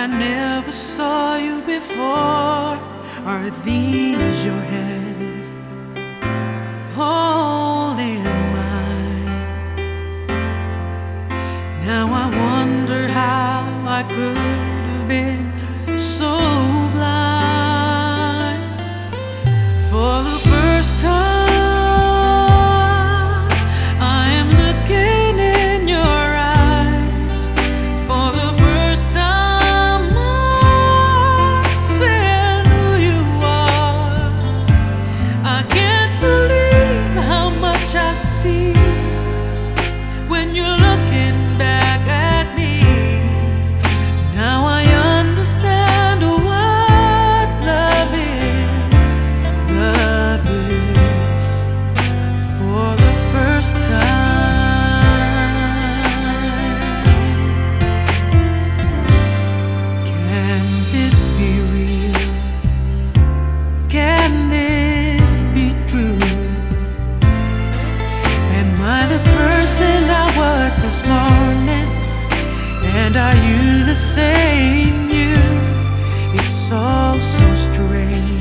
I never saw you before. Are these your hands holding mine? Now I wonder how I could have been so blind. For the first time I am looking in your eyes. For the first time I'm seeing who you are. I can't believe how much I see when you're looking back at me. Now I understand what love is. Love is for the first time. Can this be real? Can this be true? Am I the person I was this morning? And are you the same you? It's all so strange.